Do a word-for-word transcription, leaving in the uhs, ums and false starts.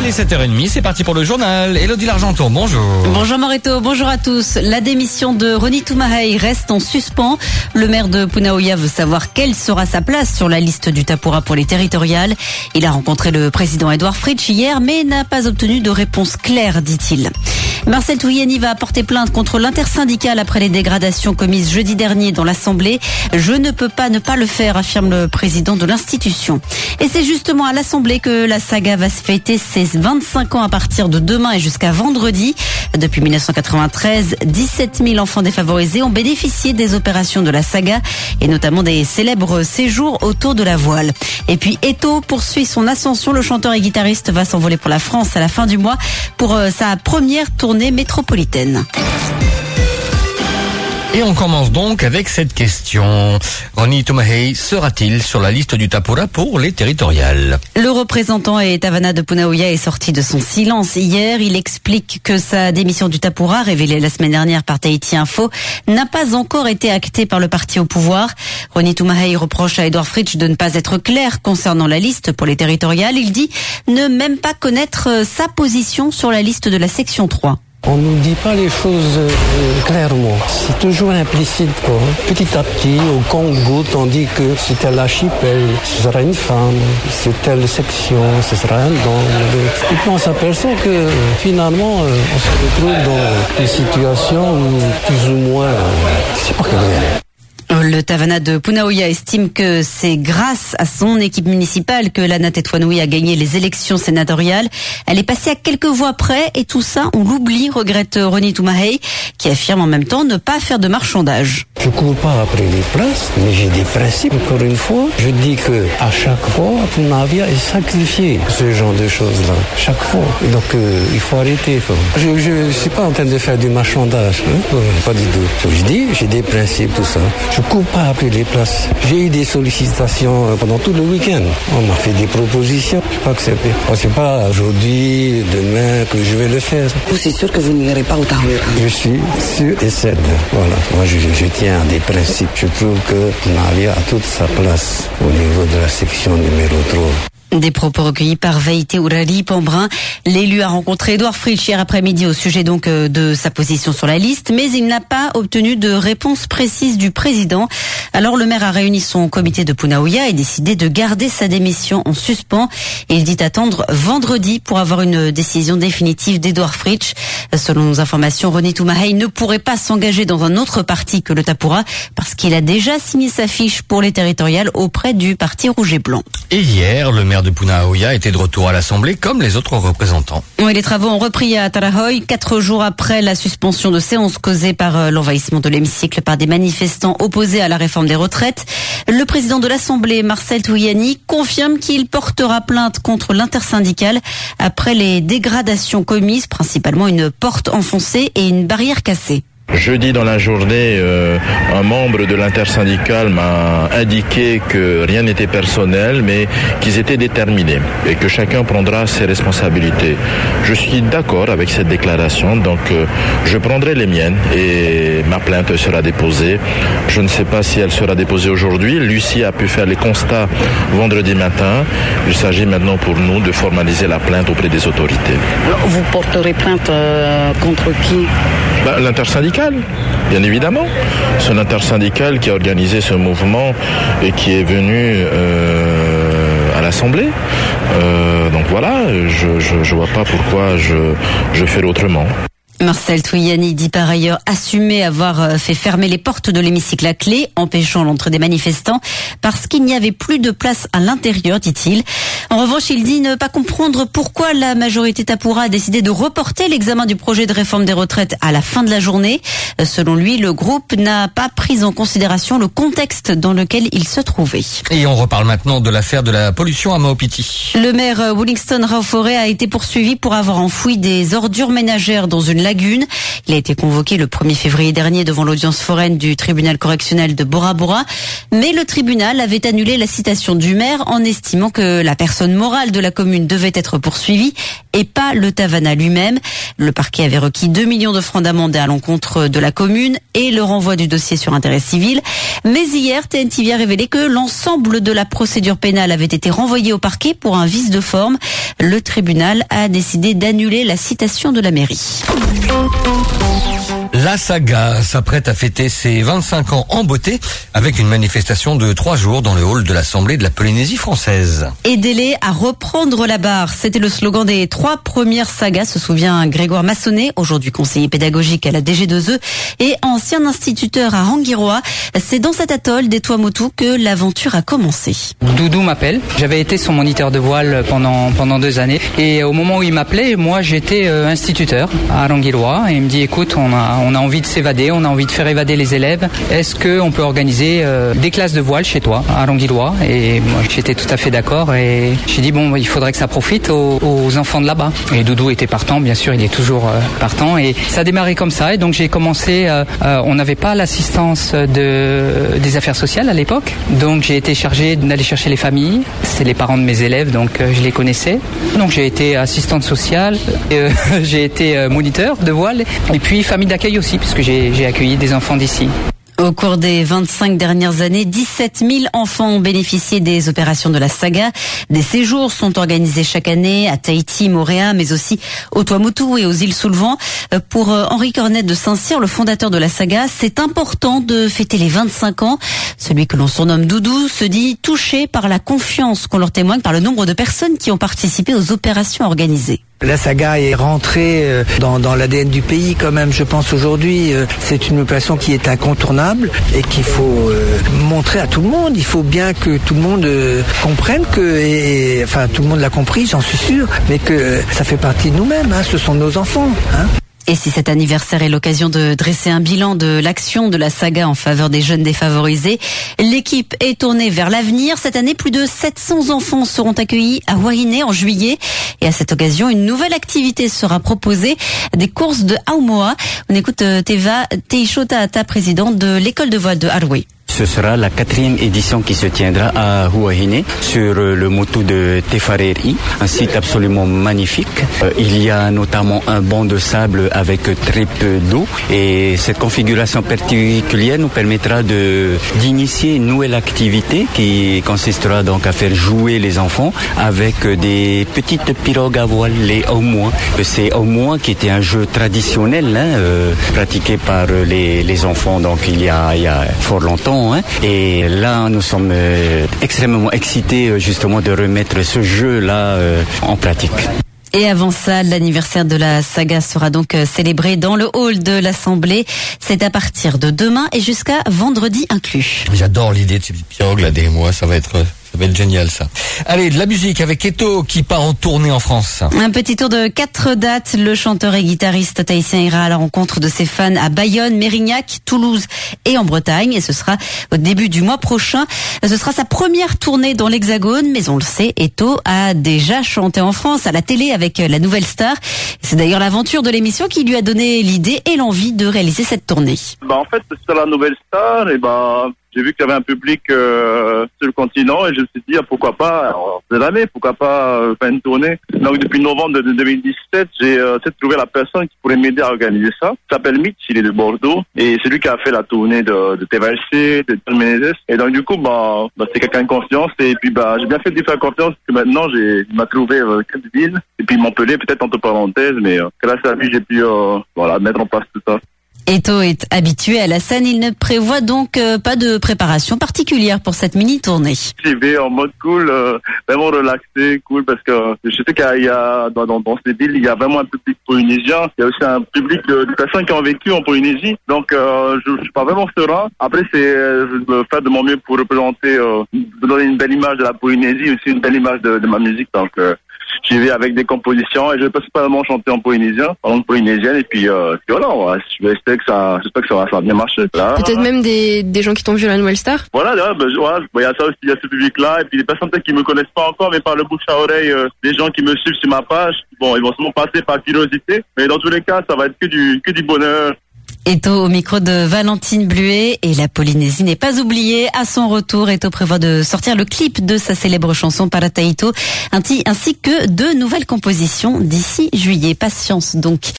Il est sept heures trente, c'est parti pour le journal. Élodie Largenton, bonjour. Bonjour Moreto, bonjour à tous. La démission de Roni Toumahaï reste en suspens. Le maire de Punaouia veut savoir quelle sera sa place sur la liste du Tapura pour les territoriales. Il a rencontré le président Edouard Fritsch hier, mais n'a pas obtenu de réponse claire, dit-il. Marcel Touyani va porter plainte contre l'intersyndicale après les dégradations commises jeudi dernier dans l'Assemblée. Je ne peux pas ne pas le faire, affirme le président de l'institution. Et c'est justement à l'Assemblée que la saga va se fêter ses vingt-cinq ans à partir de demain et jusqu'à vendredi. Depuis mille neuf cent quatre-vingt-treize, dix-sept mille enfants défavorisés ont bénéficié des opérations de la saga et notamment des célèbres séjours autour de la voile. Et puis Eto poursuit son ascension. Le chanteur et guitariste va s'envoler pour la France à la fin du mois pour sa première tournée métropolitaine. Et on commence donc avec cette question. Roni Toumahaï sera-t-il sur la liste du Tapura pour les territoriales? Le représentant et Tavana de Punaouia est sorti de son silence hier. Il explique que sa démission du Tapura, révélée la semaine dernière par Tahiti Info, n'a pas encore été actée par le parti au pouvoir. Roni Toumahaï reproche à Edouard Fritsch de ne pas être clair concernant la liste pour les territoriales. Il dit ne même pas connaître sa position sur la liste de la section trois. On ne nous dit pas les choses euh, clairement. C'est toujours implicite, quoi. Petit à petit, au Congo, on dit que c'est tel archipel, ce sera une femme, c'est telle section, ce sera un don. Et puis on s'aperçoit que finalement, euh, on se retrouve dans des situations où plus ou moins, euh, c'est pas clair. Le Tavana de Punaouia estime que c'est grâce à son équipe municipale que Lana Tetuanui a gagné les élections sénatoriales. Elle est passée à quelques voix près et tout ça, on l'oublie, regrette Roni Toumahaï, qui affirme en même temps ne pas faire de marchandage. Je ne cours pas après les places, mais j'ai des principes. Encore une fois, je dis que à chaque fois, Punaouia est sacrifié ce genre de choses-là. Chaque fois. Et donc, euh, il faut arrêter. Quoi. Je ne suis pas en train de faire du marchandage. Hein, pas du tout. Je dis, j'ai des principes, tout ça. Je ne cours pas après les places. J'ai eu des sollicitations pendant tout le week-end. On m'a fait des propositions. Je n'ai pas accepté. Ce n'est pas aujourd'hui, demain que je vais le faire. Vous, c'est sûr que vous n'irez pas au Tahoe? Je suis sûr et certain. Voilà. Moi, je, je tiens à des principes. Je trouve que Punaouia a toute sa place au niveau de la section numéro trois. Des propos recueillis par Veïté Ourali Pambrin. L'élu a rencontré Edouard Fritsch hier après-midi au sujet donc de sa position sur la liste, mais il n'a pas obtenu de réponse précise du président. Alors le maire a réuni son comité de Punaouia et décidé de garder sa démission en suspens. Et il dit attendre vendredi pour avoir une décision définitive d'Edouard Fritsch. Selon nos informations, Roni Toumahaï ne pourrait pas s'engager dans un autre parti que le Tapura parce qu'il a déjà signé sa fiche pour les territoriales auprès du parti Rouge et Blanc. Et hier, le maire de Punaouia était de retour à l'Assemblée comme les autres représentants. Oui, les travaux ont repris à Tarahoy, quatre jours après la suspension de séance causée par l'envahissement de l'hémicycle par des manifestants opposés à la réforme des retraites. Le président de l'Assemblée, Marcel Touyani, confirme qu'il portera plainte contre l'intersyndicale après les dégradations commises, principalement une porte enfoncée et une barrière cassée. Jeudi dans la journée, euh, un membre de l'intersyndicale m'a indiqué que rien n'était personnel, mais qu'ils étaient déterminés et que chacun prendra ses responsabilités. Je suis d'accord avec cette déclaration, donc euh, je prendrai les miennes et ma plainte sera déposée. Je ne sais pas si elle sera déposée aujourd'hui. Lucie a pu faire les constats vendredi matin. Il s'agit maintenant pour nous de formaliser la plainte auprès des autorités. Vous porterez plainte euh, contre qui? Bah, l'intersyndicale, bien évidemment. C'est l'intersyndicale qui a organisé ce mouvement et qui est venu euh, à l'Assemblée. Euh, donc voilà, je je, je vois pas pourquoi je, je fais autrement. Marcel Touyani dit par ailleurs assumer avoir fait fermer les portes de l'hémicycle à clé, empêchant l'entrée des manifestants, parce qu'il n'y avait plus de place à l'intérieur, dit-il. En revanche, il dit ne pas comprendre pourquoi la majorité Tapura a décidé de reporter l'examen du projet de réforme des retraites à la fin de la journée. Selon lui, le groupe n'a pas pris en considération le contexte dans lequel il se trouvait. Et on reparle maintenant de l'affaire de la pollution à Maupiti. Le maire Willingston Raufore a été poursuivi pour avoir enfoui des ordures ménagères dans une lagune. Il a été convoqué le premier février dernier devant l'audience foraine du tribunal correctionnel de Bora Bora. Mais le tribunal avait annulé la citation du maire en estimant que la personne morale de la commune devait être poursuivie et pas le Tavana lui-même. Le parquet avait requis deux millions de francs d'amende à l'encontre de la commune et le renvoi du dossier sur intérêt civil. Mais hier, T N T V a révélé que l'ensemble de la procédure pénale avait été renvoyé au parquet pour un vice de forme. Le tribunal a décidé d'annuler la citation de la mairie. La Saga s'apprête à fêter ses vingt-cinq ans en beauté avec une manifestation de trois jours dans le hall de l'Assemblée de la Polynésie française. Aidez-les à reprendre la barre. C'était le slogan des trois premières sagas, se souvient Grégoire Massonnet, aujourd'hui conseiller pédagogique à la D G deux E et ancien instituteur à Rangiroa. C'est dans cet atoll des Tuamotu que l'aventure a commencé. Doudou m'appelle. J'avais été son moniteur de voile pendant pendant deux années et au moment où il m'appelait, moi j'étais euh, instituteur à Rangiroa et il me dit écoute, on a on a envie de s'évader, on a envie de faire évader les élèves. Est-ce que on peut organiser euh, des classes de voile chez toi à Rangiroa? Et moi j'étais tout à fait d'accord et j'ai dit bon, il faudrait que ça profite aux, aux enfants de là-bas. Et Doudou était partant, bien sûr, il est toujours euh, partant et ça a démarré comme ça et donc j'ai commencé euh, euh, on n'avait pas l'assistance de des affaires sociales à l'époque. Donc j'ai été chargé d'aller chercher les familles, c'est les parents de mes élèves donc euh, je les connaissais. Donc j'ai été assistante sociale, euh, j'ai été euh, moniteur de voile et puis famille d'accueil aussi puisque j'ai, j'ai accueilli des enfants d'ici. Au cours des vingt-cinq dernières années, dix-sept mille enfants ont bénéficié des opérations de la Saga. Des séjours sont organisés chaque année à Tahiti, Moorea, mais aussi au Tuamotu et aux îles sous le vent. Pour Henri Cornet de Saint-Cyr, le fondateur de la Saga, c'est important de fêter les vingt-cinq ans. Celui que l'on surnomme Doudou se dit touché par la confiance qu'on leur témoigne, par le nombre de personnes qui ont participé aux opérations organisées. La Saga est rentrée dans, dans l'A D N du pays quand même, je pense aujourd'hui. C'est une opération qui est incontournable et qu'il faut euh, montrer à tout le monde. Il faut bien que tout le monde euh, comprenne que, et, et, enfin tout le monde l'a compris, j'en suis sûr, mais que ça fait partie de nous-mêmes, hein, ce sont nos enfants. Hein. Et si cet anniversaire est l'occasion de dresser un bilan de l'action de la Saga en faveur des jeunes défavorisés, l'équipe est tournée vers l'avenir. Cette année, plus de sept cents enfants seront accueillis à Wainé en juillet. Et à cette occasion, une nouvelle activité sera proposée, des courses de Aumoa. On écoute Teva Teishota, présidente de l'école de voile de Haroué. Ce sera la quatrième édition qui se tiendra à Huahine sur le motu de Tefareri, un site absolument magnifique. Euh, il y a notamment un banc de sable avec très peu d'eau et cette configuration particulière nous permettra de d'initier une nouvelle activité qui consistera donc à faire jouer les enfants avec des petites pirogues à voile, les Aumoa. C'est Aumoa qui était un jeu traditionnel hein, euh, pratiqué par les, les enfants donc il y a, il y a fort longtemps. Et là, nous sommes euh, extrêmement excités euh, justement de remettre ce jeu-là euh, en pratique. Et avant ça, l'anniversaire de la Saga sera donc célébré dans le hall de l'Assemblée. C'est à partir de demain et jusqu'à vendredi inclus. J'adore l'idée de ces petites pirogues là, des mois, ça va être... Ça va être génial, ça. Allez, de la musique avec Eto qui part en tournée en France. Un petit tour de quatre dates. Le chanteur et guitariste tahitien ira à la rencontre de ses fans à Bayonne, Mérignac, Toulouse et en Bretagne. Et ce sera au début du mois prochain. Ce sera sa première tournée dans l'Hexagone. Mais on le sait, Eto a déjà chanté en France à la télé avec la Nouvelle Star. C'est d'ailleurs l'aventure de l'émission qui lui a donné l'idée et l'envie de réaliser cette tournée. Bah en fait, sur la Nouvelle Star, et bah... j'ai vu qu'il y avait un public euh, sur le continent et je me suis dit ah, pourquoi pas, alors, c'est l'année, pourquoi pas euh, faire une tournée. Donc depuis novembre de deux mille dix-sept, j'ai euh, trouvé la personne qui pourrait m'aider à organiser ça. Il s'appelle Mitch, il est de Bordeaux et c'est lui qui a fait la tournée de, de T V L C, de John Menezes. Et donc du coup, bah, bah c'est quelqu'un de confiance et puis bah j'ai bien fait de lui faire confiance parce que maintenant j'ai, il m'a trouvé euh, quatre villes et puis Montpellier peut-être entre parenthèses, mais euh, grâce à lui j'ai pu euh, voilà mettre en place tout ça. Eto est habitué à la scène, il ne prévoit donc euh, pas de préparation particulière pour cette mini-tournée. J'y vais en mode cool, euh, vraiment relaxé, cool, parce que je sais qu'il y a, dans, dans, dans ces villes, il y a vraiment un public polynésien, il y a aussi un public de, de personnes qui ont vécu en Polynésie, donc euh, je, je suis pas vraiment serein. Après, c'est, je veux faire de mon mieux pour représenter, euh, donner une belle image de la Polynésie, aussi une belle image de, de ma musique, donc... Euh, J'y vais avec des compositions et je vais principalement chanter en polynésien, en langue polynésienne et puis, euh, puis voilà, ouais, j'espère que ça, j'espère que ça va, ça va bien marcher. Là, peut-être même des, des gens qui t'ont vu à la Nouvelle Star. Voilà, là, ben, voilà, il y a ça aussi, il y a ce public-là et puis des personnes peut-être qui me connaissent pas encore, mais par le bouche à oreille, euh, des gens qui me suivent sur ma page, bon, ils vont sûrement passer par curiosité, mais dans tous les cas, ça va être que du, que du bonheur. Eto au micro de Valentine Bluet, et la Polynésie n'est pas oubliée. À son retour, Eto prévoit de sortir le clip de sa célèbre chanson Parataito, ainsi que de nouvelles compositions d'ici juillet. Patience donc.